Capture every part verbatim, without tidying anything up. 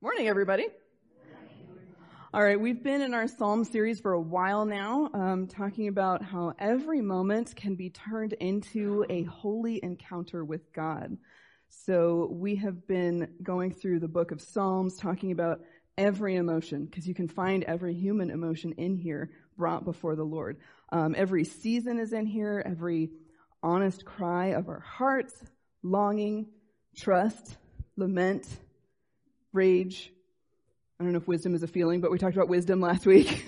Morning, everybody. All right, we've been in our Psalm series for a while now, um, talking about how every moment can be turned into a holy encounter with God. So we have been going through the book of Psalms, talking about every emotion, because you can find every human emotion in here brought before the Lord. Um, every season is in here, every honest cry of our hearts, longing, trust, lament, rage. I don't know if wisdom is a feeling, but we talked about wisdom last week.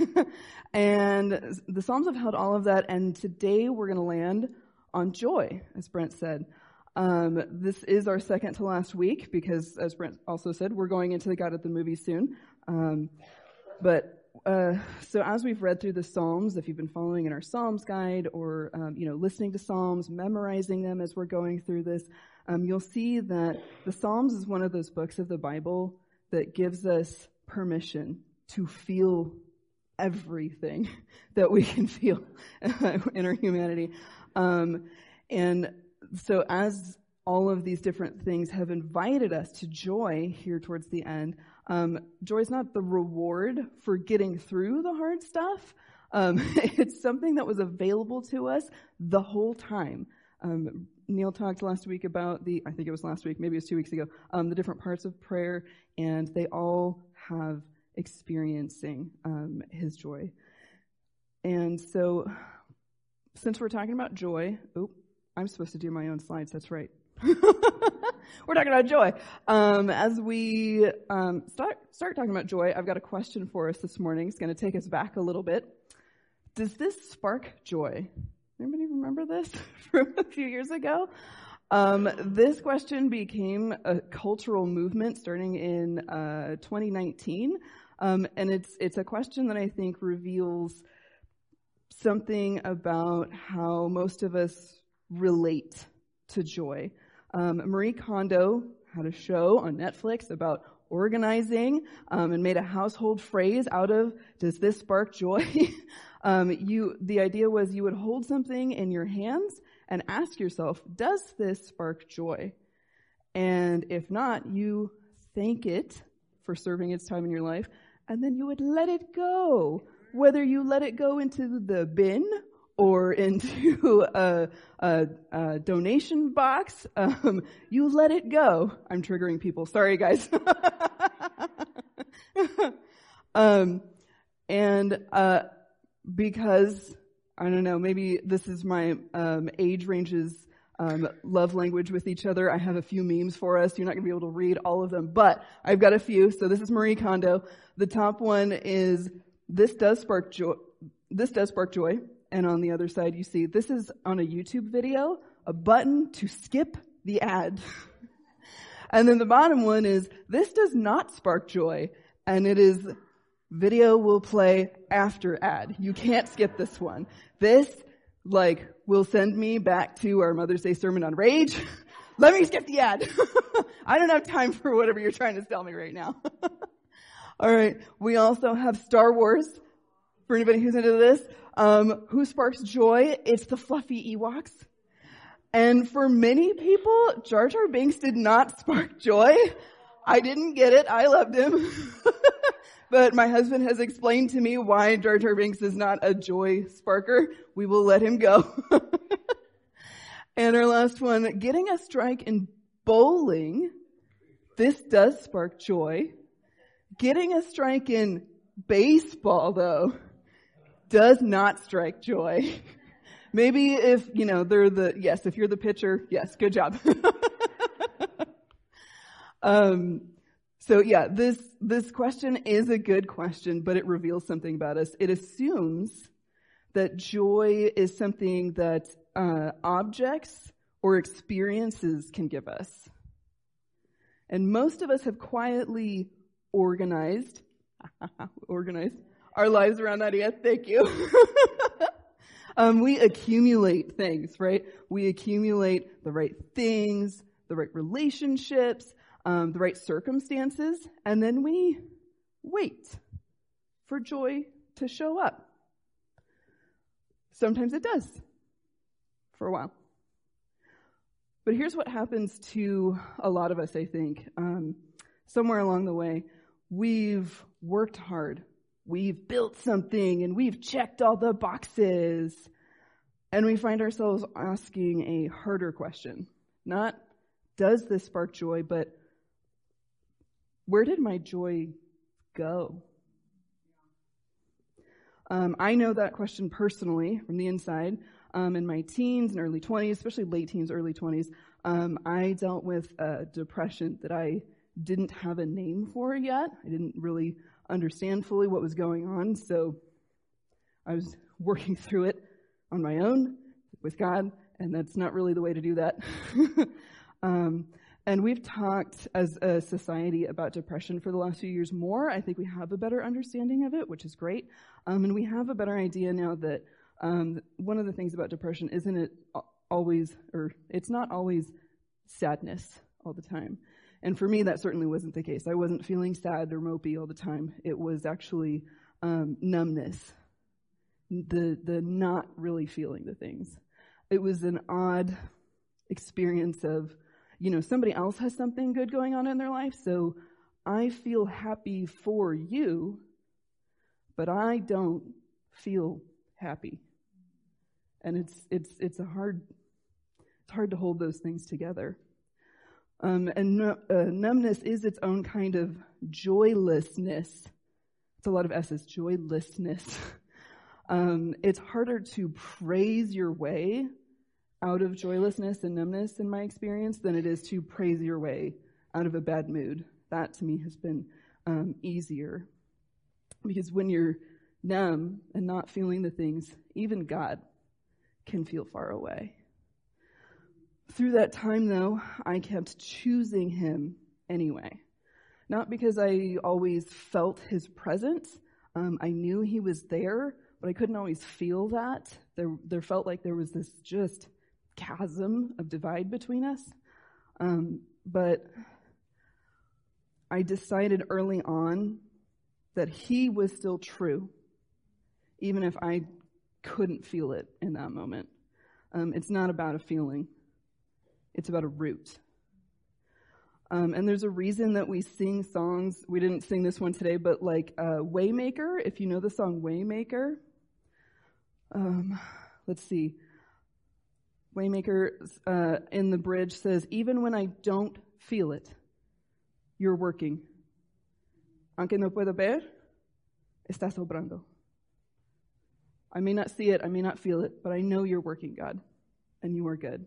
And the Psalms have held all of that, and today we're going to land on joy, as Brent said. Um, this is our second to last week because, as Brent also said, we're going into the God at the Movies soon. Um, but uh, so as we've read through the Psalms, if you've been following in our Psalms guide or um, you know listening to Psalms, memorizing them as we're going through this, um, you'll see that the Psalms is one of those books of the Bible that gives us permission to feel everything that we can feel in our humanity. Um, and so as all of these different things have invited us to joy here towards the end, um, joy is not the reward for getting through the hard stuff. Um, it's something that was available to us the whole time. Um, Neil talked last week about the, I think it was last week, maybe it was two weeks ago, um, the different parts of prayer, and they all have experiencing um, his joy. And so, since we're talking about joy, oh, I'm supposed to do my own slides, that's right. We're talking about joy. Um, as we um, start, start talking about joy, I've got a question for us this morning. It's going to take us back a little bit. Does this spark joy? Anybody remember this from a few years ago? Um, this question became a cultural movement starting in uh, twenty nineteen, um, and it's it's a question that I think reveals something about how most of us relate to joy. Um, Marie Kondo had a show on Netflix about organizing um, and made a household phrase out of, does this spark joy? um, you, the idea was you would hold something in your hands and ask yourself, does this spark joy? And if not, you thank it for serving its time in your life, and then you would let it go. Whether you let it go into the bin or into a, a, a donation box, um, you let it go. I'm triggering people. Sorry, guys. um, and uh, because, I don't know, maybe this is my um, age range's um, love language with each other. I have a few memes for us. You're not going to be able to read all of them, but I've got a few. So this is Marie Kondo. The top one is, this does spark joy. This does spark joy. And on the other side, you see, this is on a YouTube video, a button to skip the ad. And then the bottom one is, this does not spark joy. And it is, video will play after ad. You can't skip this one. This, like, will send me back to our Mother's Day sermon on rage. Let me skip the ad. I don't have time for whatever you're trying to sell me right now. All right. We also have Star Wars. For anybody who's into this, um, who sparks joy? It's the fluffy Ewoks. And for many people, Jar Jar Binks did not spark joy. I didn't get it. I loved him. But my husband has explained to me why Jar Jar Binks is not a joy sparker. We will let him go. And our last one, getting a strike in bowling. This does spark joy. Getting a strike in baseball, though, does not strike joy. Maybe if, you know, they're the, yes, if you're the pitcher, yes, good job. um, so yeah, this, this question is a good question, but it reveals something about us. It assumes that joy is something that, uh, objects or experiences can give us. And most of us have quietly organized, organized, our lives around that idea. Thank you. um, we accumulate things, right? We accumulate the right things, the right relationships, um, the right circumstances, and then we wait for joy to show up. Sometimes it does, for a while. But here's what happens to a lot of us, I think. Um, somewhere along the way, we've worked hard, we've built something, and we've checked all the boxes, and we find ourselves asking a harder question. Not, does this spark joy, but where did my joy go? Um, I know that question personally from the inside. Um, in my teens and early twenties, especially late teens, early twenties, um, I dealt with uh, depression that I didn't have a name for yet. I didn't really understand fully what was going on, so I was working through it on my own with God, and that's not really the way to do that. um, and we've talked as a society about depression for the last few years more. I think we have a better understanding of it, which is great. Um, and we have a better idea now that um, one of the things about depression isn't it always, or it's not always sadness all the time. And for me, that certainly wasn't the case. I wasn't feeling sad or mopey all the time. It was actually um, numbness, the the not really feeling the things. It was an odd experience of, you know, somebody else has something good going on in their life, so I feel happy for you, but I don't feel happy. And it's it's it's a hard it's hard to hold those things together. Um, and uh, numbness is its own kind of joylessness. It's a lot of S's, joylessness. um, it's harder to praise your way out of joylessness and numbness, in my experience, than it is to praise your way out of a bad mood. That, to me, has been um, easier. Because when you're numb and not feeling the things, even God can feel far away. Through that time, though, I kept choosing him anyway. Not because I always felt his presence. Um, I knew he was there, but I couldn't always feel that. There, there felt like there was this just chasm of divide between us. Um, but I decided early on that he was still true, even if I couldn't feel it in that moment. Um, it's not about a feeling. It's about a root. Um, and there's a reason that we sing songs. We didn't sing this one today, but like uh, Waymaker, if you know the song Waymaker. Um, let's see. Waymaker uh, in the bridge says, even when I don't feel it, you're working. Aunque no puedo ver, estás obrando. I may not see it, I may not feel it, but I know you're working, God, and you are good.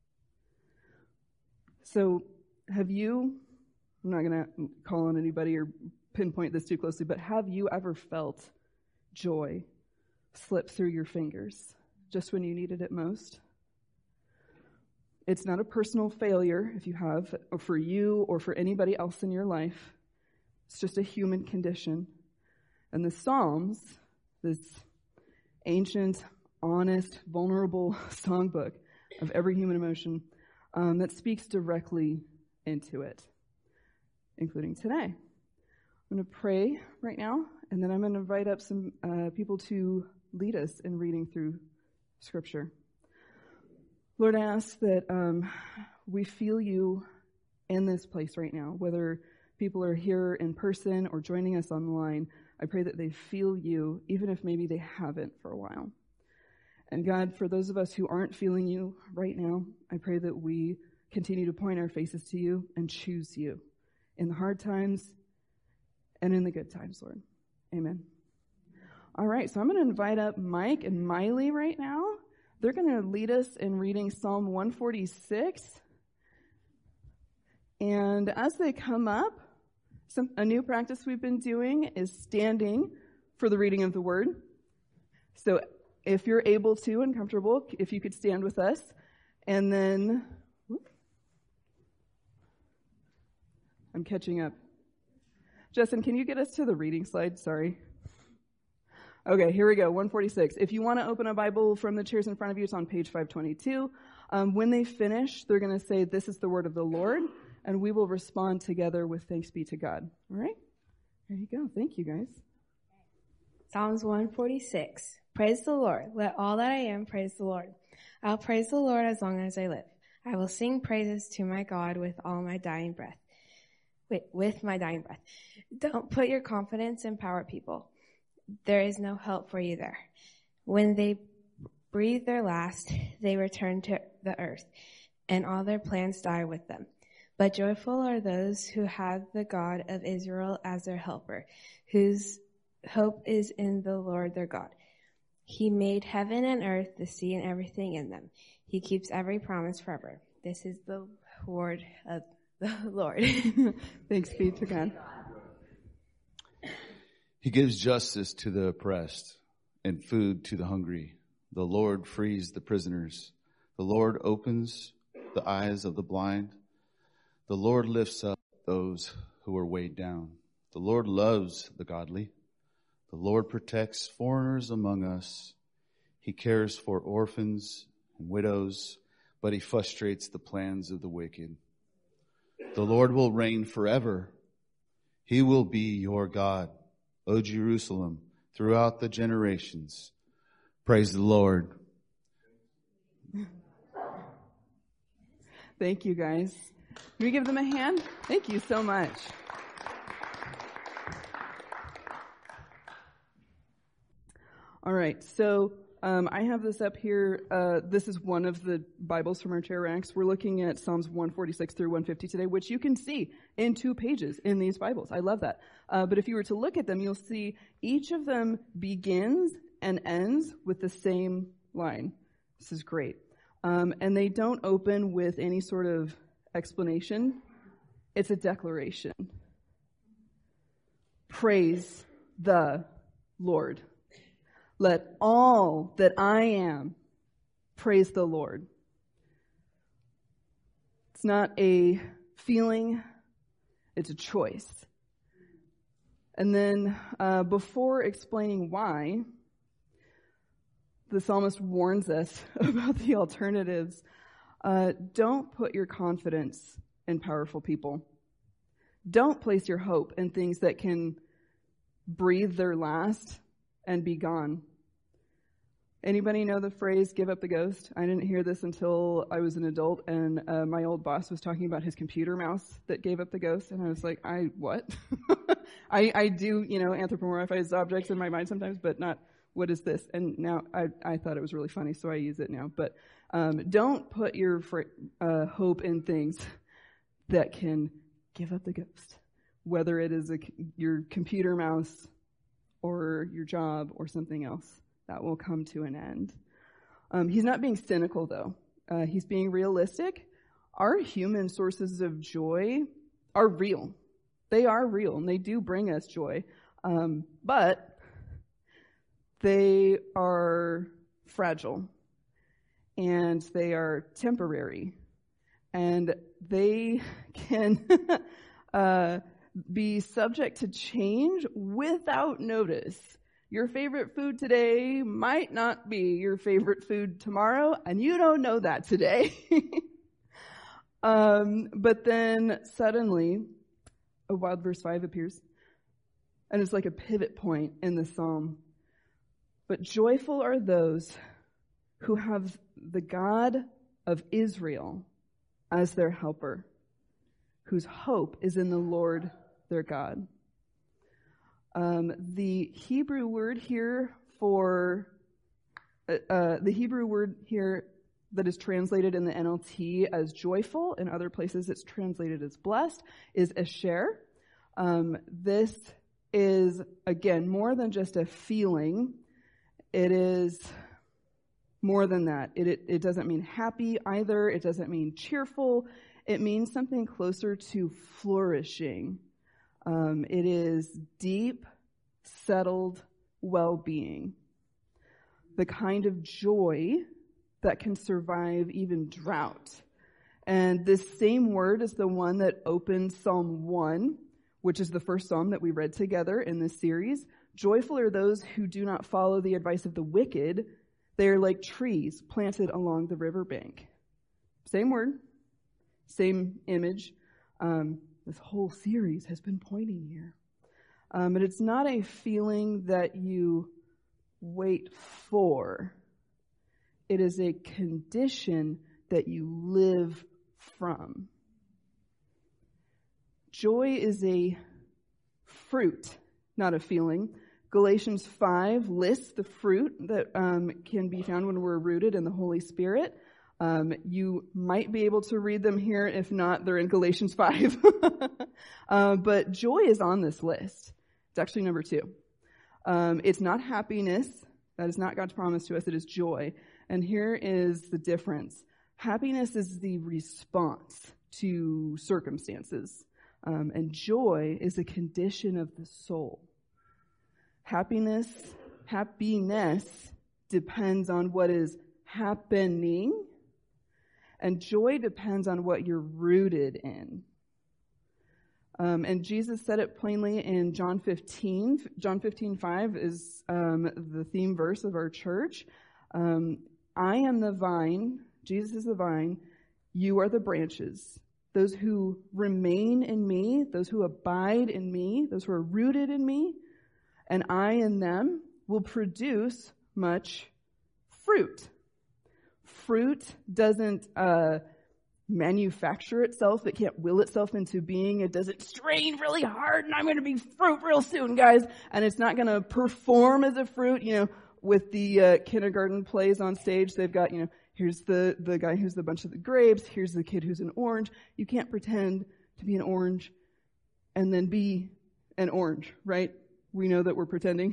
So have you, I'm not going to call on anybody or pinpoint this too closely, but have you ever felt joy slip through your fingers just when you needed it most? It's not a personal failure if you have, or for you or for anybody else in your life. It's just a human condition. And the Psalms, this ancient, honest, vulnerable songbook of every human emotion, Um, that speaks directly into it, including today. I'm going to pray right now, and then I'm going to invite up some uh, people to lead us in reading through Scripture. Lord, I ask that um, we feel you in this place right now, whether people are here in person or joining us online. I pray that they feel you, even if maybe they haven't for a while. And God, for those of us who aren't feeling you right now, I pray that we continue to point our faces to you and choose you in the hard times and in the good times, Lord. Amen. All right, so I'm going to invite up Mike and Miley right now. They're going to lead us in reading Psalm one forty-six. And as they come up, some, a new practice we've been doing is standing for the reading of the word. So if you're able to and comfortable, if you could stand with us. And then, whoop, I'm catching up. Justin, can you get us to the reading slide? Sorry. Okay, here we go, one forty-six. If you want to open a Bible from the chairs in front of you, it's on page five twenty-two. Um, when they finish, they're going to say, "This is the word of the Lord," and we will respond together with "Thanks be to God." All right? There you go. Thank you, guys. Psalms one forty-six. Praise the Lord. Let all that I am praise the Lord. I'll praise the Lord as long as I live. I will sing praises to my God with all my dying breath. wait, with my dying breath. Don't put your confidence in power people. There is no help for you there. When they breathe their last, they return to the earth, and all their plans die with them. But joyful are those who have the God of Israel as their helper, whose hope is in the Lord their God. He made heaven and earth, the sea, and everything in them. He keeps every promise forever. This is the word of the Lord. Thanks be to God. He gives justice to the oppressed and food to the hungry. The Lord frees the prisoners. The Lord opens the eyes of the blind. The Lord lifts up those who are weighed down. The Lord loves the godly. The Lord protects foreigners among us. He cares for orphans and widows, but he frustrates the plans of the wicked. The Lord will reign forever. He will be your God, O Jerusalem, throughout the generations. Praise the Lord. Thank you, guys. Can we give them a hand? Thank you so much. All right, so um, I have this up here. Uh, this is one of the Bibles from our chair racks. We're looking at Psalms one forty-six through one fifty today, which you can see in two pages in these Bibles. I love that. Uh, but if you were to look at them, you'll see each of them begins and ends with the same line. This is great. Um, and they don't open with any sort of explanation. It's a declaration. Praise the Lord. Let all that I am praise the Lord. It's not a feeling, it's a choice. And then uh, before explaining why, the psalmist warns us about the alternatives. Uh, don't put your confidence in powerful people. Don't place your hope in things that can breathe their last and be gone. Anybody know the phrase, give up the ghost? I didn't hear this until I was an adult, and uh, my old boss was talking about his computer mouse that gave up the ghost, and I was like, I, what? I, I do, you know, anthropomorphize objects in my mind sometimes, but not, what is this? And now I, I thought it was really funny, so I use it now. But um, don't put your fr- uh, hope in things that can give up the ghost, whether it is a, your computer mouse or your job or something else. That will come to an end. Um, he's not being cynical, though. Uh, he's being realistic. Our human sources of joy are real. They are real, and they do bring us joy. Um, but they are fragile, and they are temporary, and they can uh, be subject to change without notice. Your favorite food today might not be your favorite food tomorrow, and you don't know that today. um, but then suddenly, a wild verse five appears, and it's like a pivot point in the psalm. But joyful are those who have the God of Israel as their helper, whose hope is in the Lord their God. Um, the Hebrew word here for, uh, uh, the Hebrew word here that is translated in the N L T as joyful, in other places it's translated as blessed, is asher. Um, this is, again, more than just a feeling. It is more than that. It, it, it doesn't mean happy either. It doesn't mean cheerful. It means something closer to flourishing. Um, it is deep, settled well-being. The kind of joy that can survive even drought. And this same word is the one that opens Psalm one, which is the first psalm that we read together in this series. Joyful are those who do not follow the advice of the wicked. They are like trees planted along the riverbank. Same word, same image. Um, This whole series has been pointing here. Um, but it's not a feeling that you wait for. It is a condition that you live from. Joy is a fruit, not a feeling. Galatians five lists the fruit that um, can be found when we're rooted in the Holy Spirit. Um, you might be able to read them here. If not, they're in Galatians five. uh, but joy is on this list. It's actually number two. Um, it's not happiness. That is not God's promise to us. It is joy. And here is the difference. Happiness is the response to circumstances. Um, and joy is a condition of the soul. Happiness, happiness depends on what is happening. And joy depends on what you're rooted in. Um, and Jesus said it plainly in John fifteen. John fifteen five is um, the theme verse of our church. Um, I am the vine, Jesus is the vine, you are the branches. Those who remain in me, those who abide in me, those who are rooted in me, and I in them will produce much fruit. Fruit doesn't uh, manufacture itself. It can't will itself into being. It doesn't strain really hard, and I'm going to be fruit real soon, guys. And it's not going to perform as a fruit. You know, with the uh, kindergarten plays on stage, they've got, you know, here's the, the guy who's the bunch of the grapes. Here's the kid who's an orange. You can't pretend to be an orange and then be an orange, right? We know that we're pretending.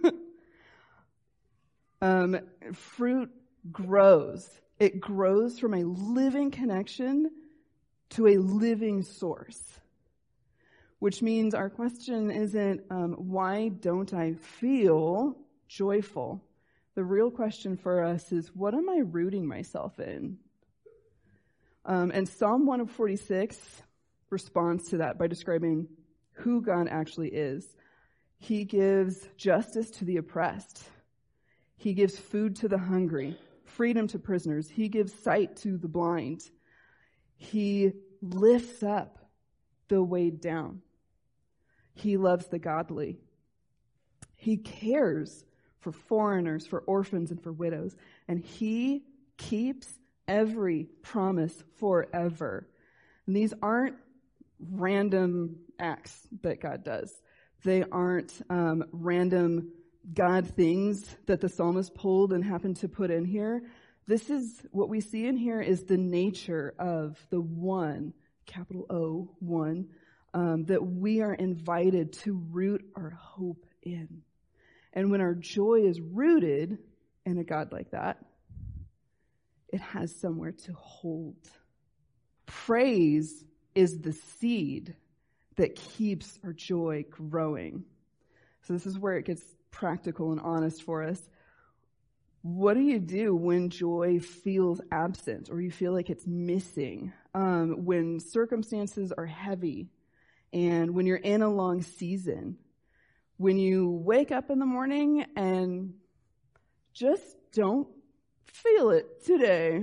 um, fruit grows. It grows from a living connection to a living source, which means our question isn't, um, why don't I feel joyful? The real question for us is, what am I rooting myself in? Um, and Psalm one forty-six responds to that by describing who God actually is. He gives justice to the oppressed. He gives food to the hungry, freedom to prisoners. He gives sight to the blind. He lifts up the weighed down. He loves the godly. He cares for foreigners, for orphans, and for widows. And he keeps every promise forever. And these aren't random acts that God does. They aren't um, random God things that the psalmist pulled and happened to put in here. This is what we see in here is the nature of the one, capital O, one, um, that we are invited to root our hope in. And when our joy is rooted in a God like that, it has somewhere to hold. Praise is the seed that keeps our joy growing. So this is where it gets practical and honest for us. What do you do when joy feels absent or you feel like it's missing? Um, when circumstances are heavy and when you're in a long season, when you wake up in the morning and just don't feel it today.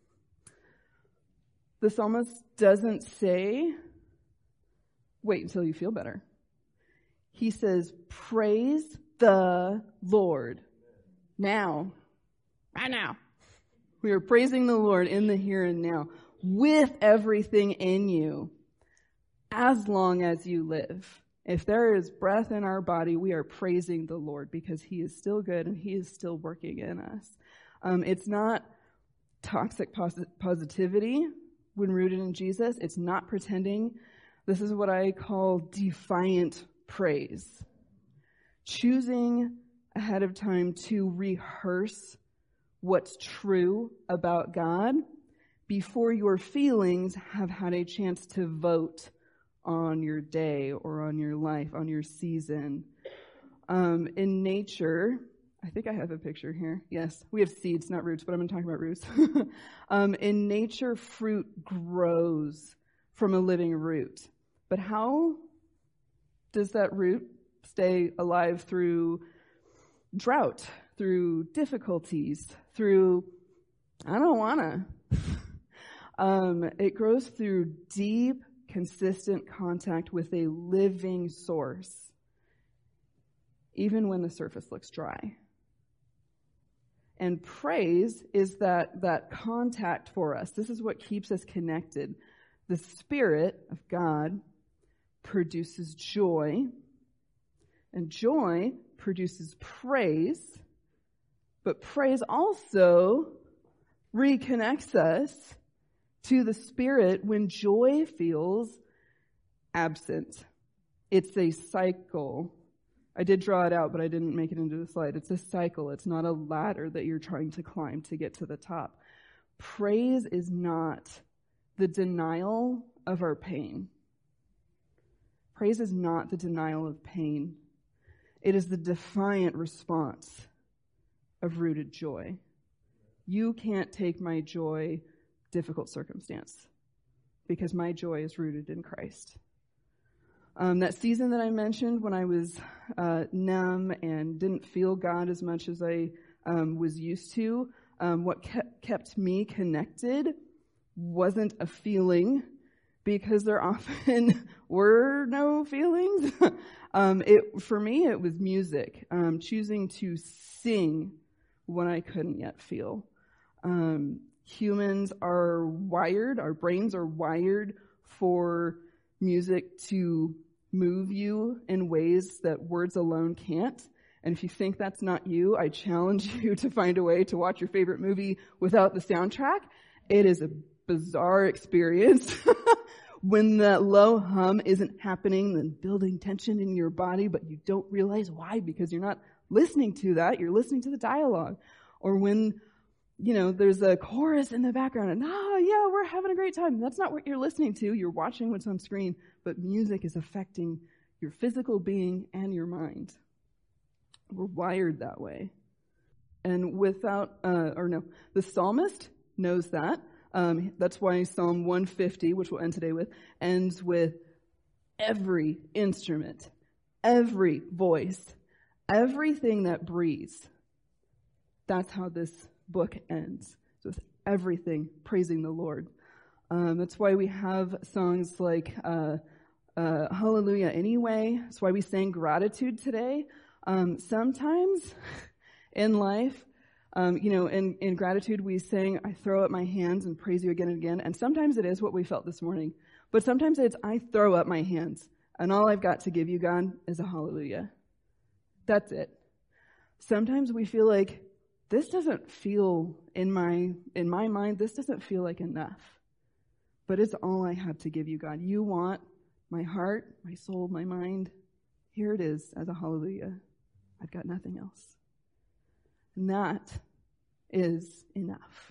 The psalmist doesn't say, wait until you feel better. He says, praise the Lord. Now. Right now. We are praising the Lord in the here and now with everything in you as long as you live. If there is breath in our body, we are praising the Lord because he is still good and he is still working in us. Um, it's not toxic pos- positivity when rooted in Jesus. It's not pretending. This is what I call defiant praise. Choosing ahead of time to rehearse what's true about God before your feelings have had a chance to vote on your day or on your life, on your season. Um, in nature, I think I have a picture here. Yes, we have seeds, not roots, but I'm going to talk about roots. um, in nature, fruit grows from a living root. But how does that root stay alive through drought, through difficulties, through, I don't want to. um, it grows through deep, consistent contact with a living source, even when the surface looks dry. And praise is that, that contact for us. This is what keeps us connected. The Spirit of God produces joy, and joy produces praise, but praise also reconnects us to the Spirit when joy feels absent. It's a cycle. I did draw it out, but I didn't make it into the slide. It's a cycle. It's not a ladder that you're trying to climb to get to the top. Praise is not the denial of our pain. Praise is not the denial of pain. It is the defiant response of rooted joy. You can't take my joy, difficult circumstance, because my joy is rooted in Christ. Um, that season that I mentioned when I was uh, numb and didn't feel God as much as I um, was used to, um, what kept, kept me connected wasn't a feeling, because there often were no feelings. um, it for me, it was music, um, choosing to sing when I couldn't yet feel. Um, humans are wired, our brains are wired for music to move you in ways that words alone can't. And if you think that's not you, I challenge you to find a way to watch your favorite movie without the soundtrack. It is a bizarre experience when that low hum isn't happening and building tension in your body, but you don't realize why, because you're not listening to that. You're listening to the dialogue. Or when, you know, there's a chorus in the background and, oh, yeah, we're having a great time. That's not what you're listening to. You're watching what's on screen, but music is affecting your physical being and your mind. We're wired that way. And without, uh, or no, the psalmist knows that. Um, that's why Psalm one fifty, which we'll end today with, ends with every instrument, every voice, everything that breathes. That's how this book ends. So it's everything praising the Lord. Um, that's why we have songs like uh, uh, Hallelujah Anyway. That's why we sang gratitude today. Um, sometimes in life, um, you know, in, in gratitude we sang, I throw up my hands and praise you again and again. And sometimes it is what we felt this morning. But sometimes it's, I throw up my hands and all I've got to give you, God, is a hallelujah. That's it. Sometimes we feel like, this doesn't feel, in my in my mind, this doesn't feel like enough. But it's all I have to give you, God. You want my heart, my soul, my mind. Here it is as a hallelujah. I've got nothing else. And that is enough.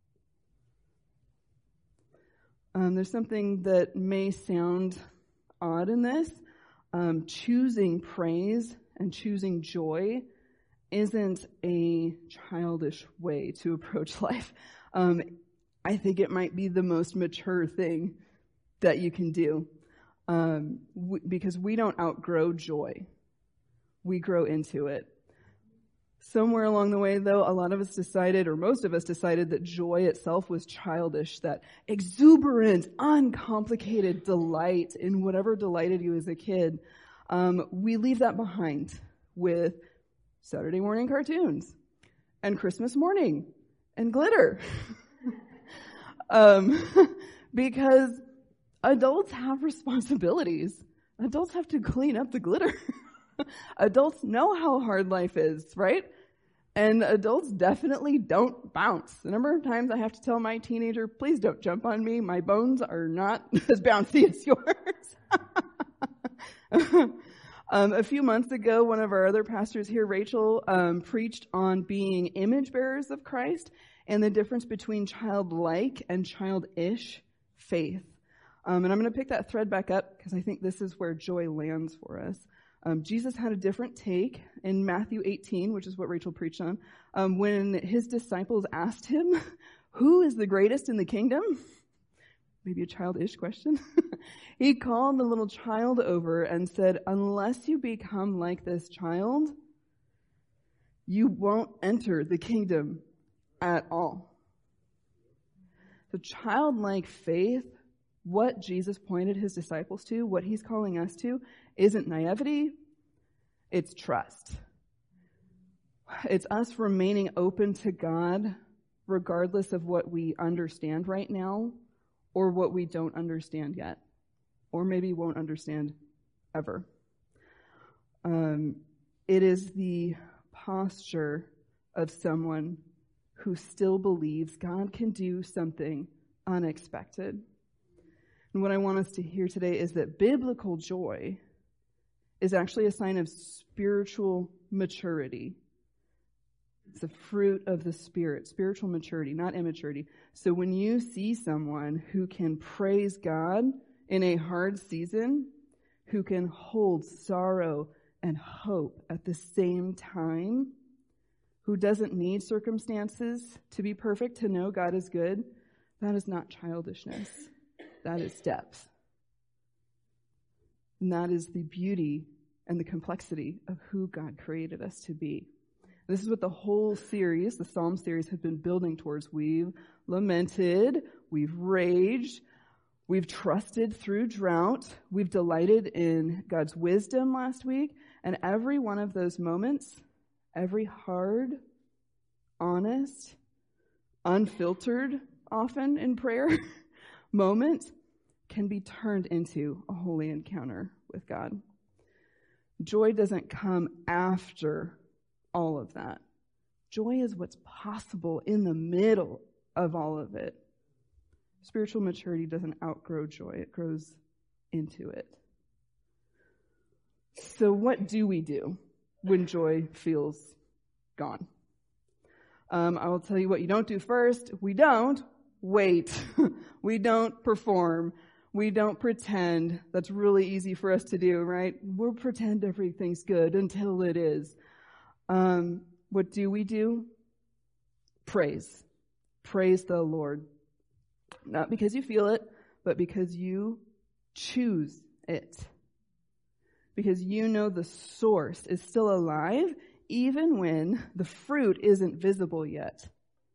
Um, there's something that may sound odd in this. Um, choosing praise and choosing joy isn't a childish way to approach life. Um, I think it might be the most mature thing that you can do, um, w- because we don't outgrow joy. We grow into it. Somewhere along the way, though, a lot of us decided, or most of us decided, that joy itself was childish, that exuberant, uncomplicated delight in whatever delighted you as a kid. Um, we leave that behind with Saturday morning cartoons and Christmas morning and glitter. um, because adults have responsibilities. Adults have to clean up the glitter. Adults know how hard life is, right? And adults definitely don't bounce. The number of times I have to tell my teenager, please don't jump on me. My bones are not as bouncy as yours. Um, a few months ago, one of our other pastors here, Rachel, um, preached on being image bearers of Christ and the difference between childlike and childish faith. Um, and I'm going to pick that thread back up because I think this is where joy lands for us. Um, Jesus had a different take in Matthew eighteen, which is what Rachel preached on, um, when his disciples asked him, who is the greatest in the kingdom? Maybe a childish question. He called the little child over and said, unless you become like this child, you won't enter the kingdom at all. So childlike faith, what Jesus pointed his disciples to, what he's calling us to, isn't naivety, it's trust. It's us remaining open to God regardless of what we understand right now or what we don't understand yet, or maybe won't understand ever. Um, it is the posture of someone who still believes God can do something unexpected. And what I want us to hear today is that biblical joy is actually a sign of spiritual maturity. It's a fruit of the Spirit, spiritual maturity, not immaturity. So when you see someone who can praise God in a hard season, who can hold sorrow and hope at the same time, who doesn't need circumstances to be perfect to know God is good, that is not childishness. That is depth. And that is the beauty and the complexity of who God created us to be. This is what the whole series, the Psalm series, has been building towards. We've lamented, we've raged, we've trusted through drought, we've delighted in God's wisdom last week, and every one of those moments, every hard, honest, unfiltered, often in prayer, moment can be turned into a holy encounter with God. Joy doesn't come after all of that. Joy is what's possible in the middle of all of it. Spiritual maturity doesn't outgrow joy. It grows into it. So what do we do when joy feels gone? Um, I will tell you what you don't do first. We don't wait. We don't perform. We don't pretend. That's really easy for us to do, right? We'll pretend everything's good until it is. Um, what do we do? Praise. Praise the Lord. Not because you feel it, but because you choose it. Because you know the source is still alive, even when the fruit isn't visible yet.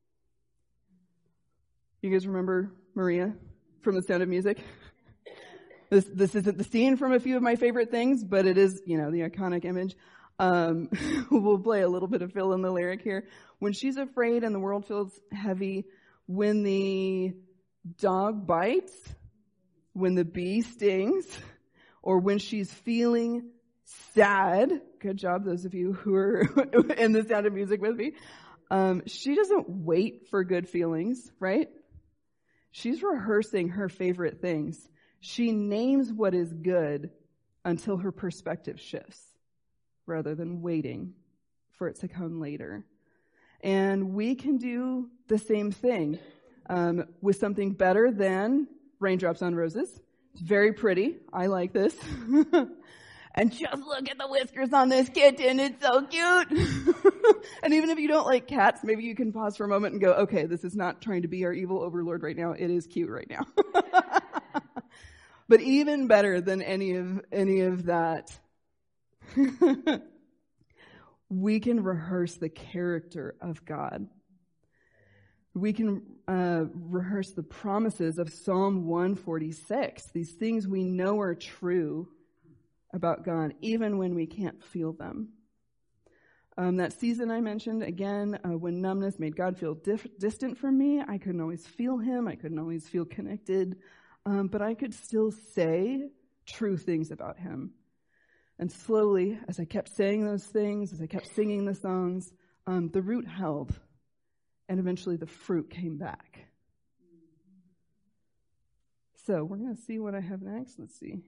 You guys remember Maria from The Sound of Music? This this isn't the scene from a few of my favorite things, but it is, you know, the iconic image. Um, we'll play a little bit of fill in the lyric here. When she's afraid and the world feels heavy, when the dog bites, when the bee stings, or when she's feeling sad, good job those of you who are in The Sound of Music with me, um, she doesn't wait for good feelings, right? She's rehearsing her favorite things. She names what is good until her perspective shifts, rather than waiting for it to come later. And we can do the same thing um, with something better than Raindrops on Roses. It's very pretty. I like this. And just look at the whiskers on this kitten. It's so cute. And even if you don't like cats, maybe you can pause for a moment and go, okay, this is not trying to be our evil overlord right now. It is cute right now. But even better than any of any of that, we can rehearse the character of God. We can uh, rehearse the promises of Psalm one forty-six, these things we know are true about God, even when we can't feel them. Um, that season I mentioned, again, uh, when numbness made God feel dif- distant from me, I couldn't always feel him, I couldn't always feel connected, um, but I could still say true things about him. And slowly, as I kept saying those things, as I kept singing the songs, um, the root held, and eventually the fruit came back. So we're going to see what I have next. Let's see.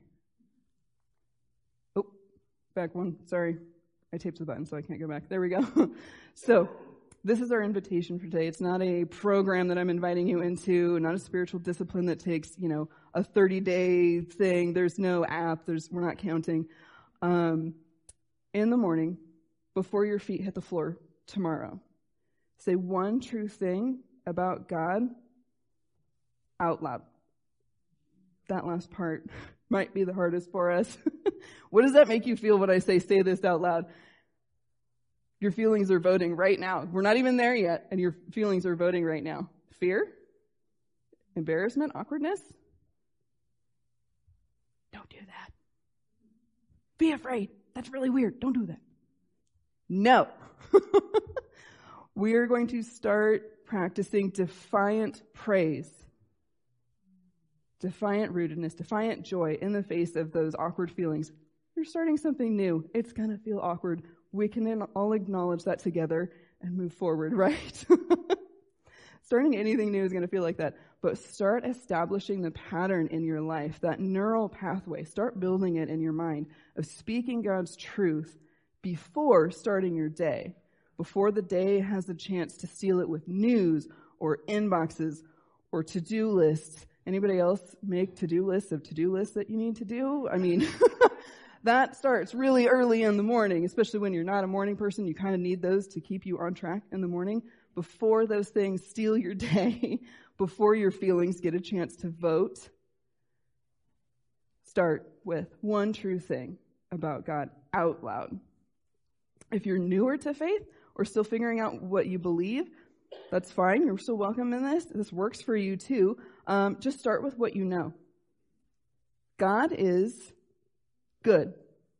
Oh, back one. Sorry. I taped the button, so I can't go back. There we go. So this is our invitation for today. It's not a program that I'm inviting you into, not a spiritual discipline that takes, you know, a thirty-day thing. There's no app. There's we're not counting. Um, in the morning, before your feet hit the floor tomorrow, say one true thing about God out loud. That last part might be the hardest for us. What does that make you feel when I say, say this out loud? Your feelings are voting right now. We're not even there yet, and your feelings are voting right now. Fear? Embarrassment? Awkwardness? Don't do that. Be afraid. That's really weird. Don't do that. No. We are going to start practicing defiant praise. Defiant rootedness, defiant joy in the face of those awkward feelings. You're starting something new. It's going to feel awkward. We can all acknowledge that together and move forward, right? Starting anything new is going to feel like that. But start establishing the pattern in your life, that neural pathway. Start building it in your mind of speaking God's truth before starting your day, before the day has a chance to steal it with news or inboxes or to-do lists. Anybody else make to-do lists of to-do lists that you need to do? I mean, that starts really early in the morning, especially when you're not a morning person. You kind of need those to keep you on track in the morning. Before those things steal your day, before your feelings get a chance to vote, start with one true thing about God out loud. If you're newer to faith or still figuring out what you believe, that's fine. You're still welcome in this. This works for you too. Um, just start with what you know. God is good.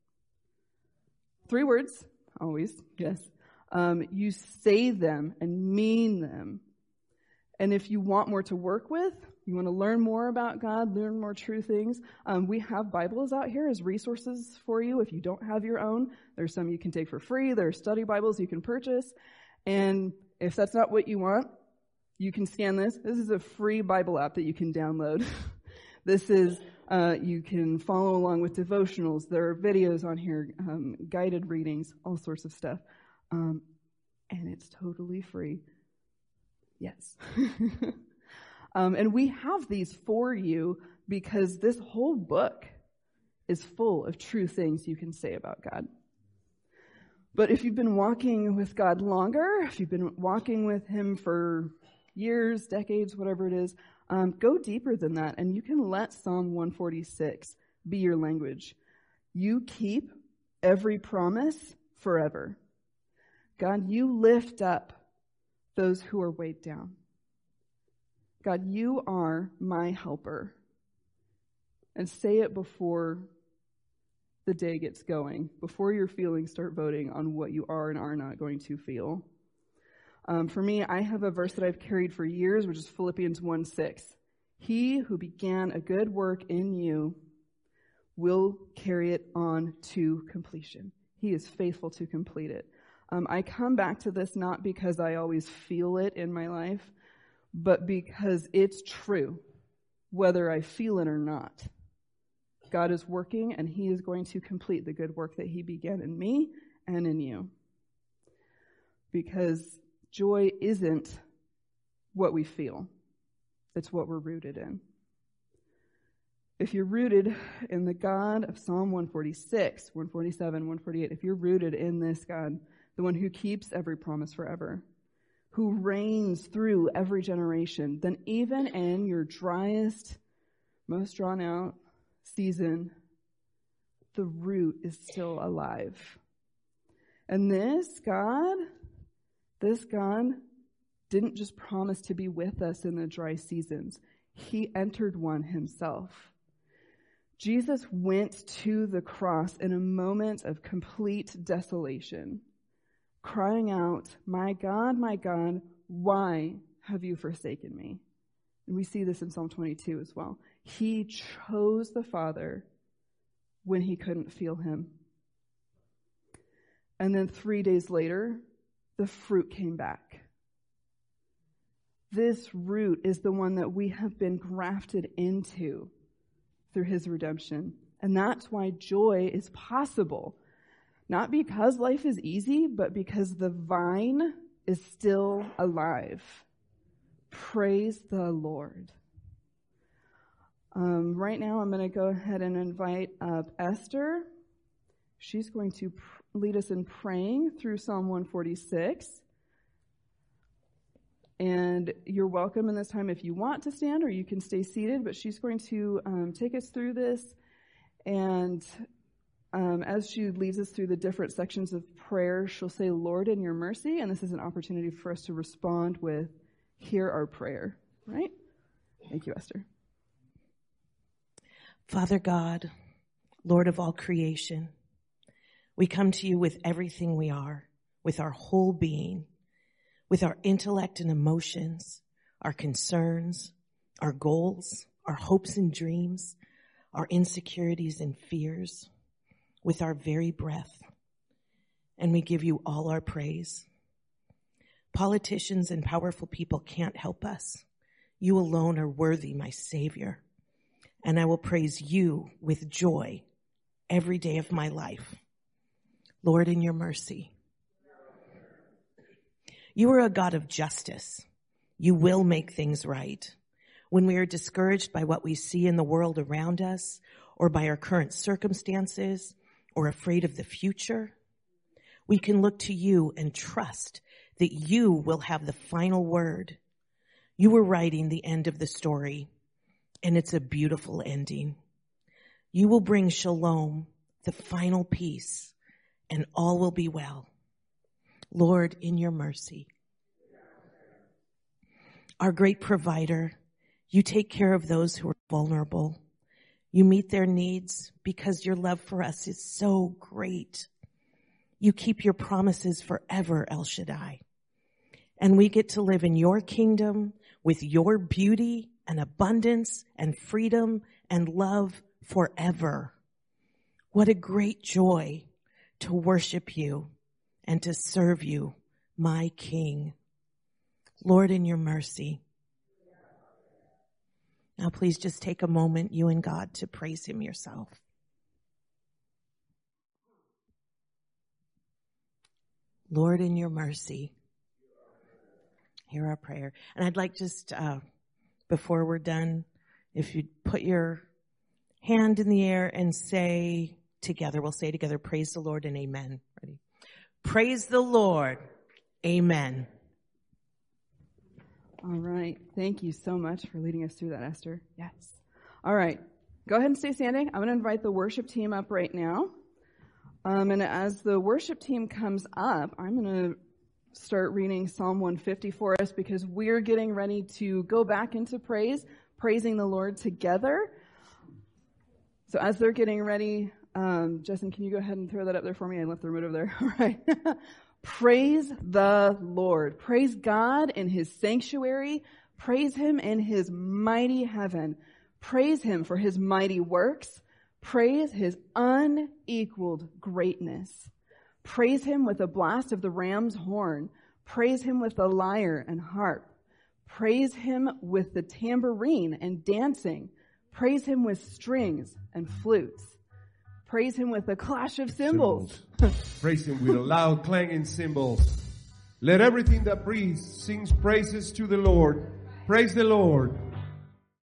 Three words, always, yes. Um, you say them and mean them. And if you want more to work with, you want to learn more about God, learn more true things, um, we have Bibles out here as resources for you. If you don't have your own, there's some you can take for free. There are study Bibles you can purchase. And if that's not what you want, you can scan this. This is a free Bible app that you can download. This is, uh, you can follow along with devotionals. There are videos on here, um, guided readings, all sorts of stuff. Um, and it's totally free. Yes. um, and we have these for you because this whole book is full of true things you can say about God. But if you've been walking with God longer, if you've been walking with Him for years, decades, whatever it is, um, go deeper than that, and you can let Psalm one forty-six be your language. You keep every promise forever. God, you lift up those who are weighed down. God, you are my helper. And say it before the day gets going, before your feelings start voting on what you are and are not going to feel. Um, for me, I have a verse that I've carried for years, which is Philippians one six. He who began a good work in you will carry it on to completion. He is faithful to complete it. Um, I come back to this not because I always feel it in my life, but because it's true, whether I feel it or not. God is working, and He is going to complete the good work that He began in me and in you. Because joy isn't what we feel. It's what we're rooted in. If you're rooted in the God of Psalm one forty-six, one forty-seven, one forty-eight, if you're rooted in this God, the one who keeps every promise forever, who reigns through every generation, then even in your driest, most drawn out season, the root is still alive. And this God, this God didn't just promise to be with us in the dry seasons. He entered one Himself. Jesus went to the cross in a moment of complete desolation, crying out, "My God, my God, why have you forsaken me?" And we see this in Psalm twenty-two as well. He chose the Father when He couldn't feel Him. And then three days later, the fruit came back. This root is the one that we have been grafted into through His redemption. And that's why joy is possible. Not because life is easy, but because the vine is still alive. Praise the Lord. Um, right now, I'm going to go ahead and invite up Esther. She's going to pr- lead us in praying through Psalm one forty-six. And you're welcome in this time if you want to stand, or you can stay seated, but she's going to um, take us through this. And um, as she leads us through the different sections of prayer, she'll say, "Lord, in your mercy," and this is an opportunity for us to respond with, "Hear our prayer," right? Thank you, Esther. Father God, Lord of all creation, we come to you with everything we are, with our whole being, with our intellect and emotions, our concerns, our goals, our hopes and dreams, our insecurities and fears. with our very breath, and we give you all our praise. Politicians and powerful people can't help us. You alone are worthy, my Savior, and I will praise you with joy every day of my life. Lord, in your mercy, you are a God of justice. You will make things right. When we are discouraged by what we see in the world around us, or by our current circumstances, or afraid of the future, we can look to you and trust that you will have the final word. You are writing the end of the story, and it's a beautiful ending. You will bring shalom, the final peace, and all will be well. Lord, in your mercy. Our great provider, you take care of those who are vulnerable. You meet their needs because your love for us is so great. You keep your promises forever, El Shaddai. And we get to live in your kingdom with your beauty and abundance and freedom and love forever. What a great joy to worship you and to serve you, my King. Lord, in your mercy. Now please just take a moment, you and God, to praise him yourself. Lord, in your mercy. Hear our prayer. And I'd like just, uh, before we're done, if you'd put your hand in the air and say together, we'll say together, praise the Lord and amen. Ready? Praise the Lord. Amen. All right. Thank you so much for leading us through that, Esther. Yes. All right. Go ahead and stay standing. I'm going to invite the worship team up right now. Um, and as the worship team comes up, I'm going to start reading Psalm one fifty for us because we're getting ready to go back into praise, praising the Lord together. So as they're getting ready, um, Justin, can you go ahead and throw that up there for me? I left the remote over there. All right. Praise the Lord. Praise God in his sanctuary. Praise him in his mighty heaven. Praise him for his mighty works. Praise his unequaled greatness. Praise him with a blast of the ram's horn. Praise him with the lyre and harp. Praise him with the tambourine and dancing. Praise him with strings and flutes. Praise him with a clash of cymbals. cymbals. Praise him with a loud clanging cymbals. Let everything that breathes sing praises to the Lord. Praise the Lord.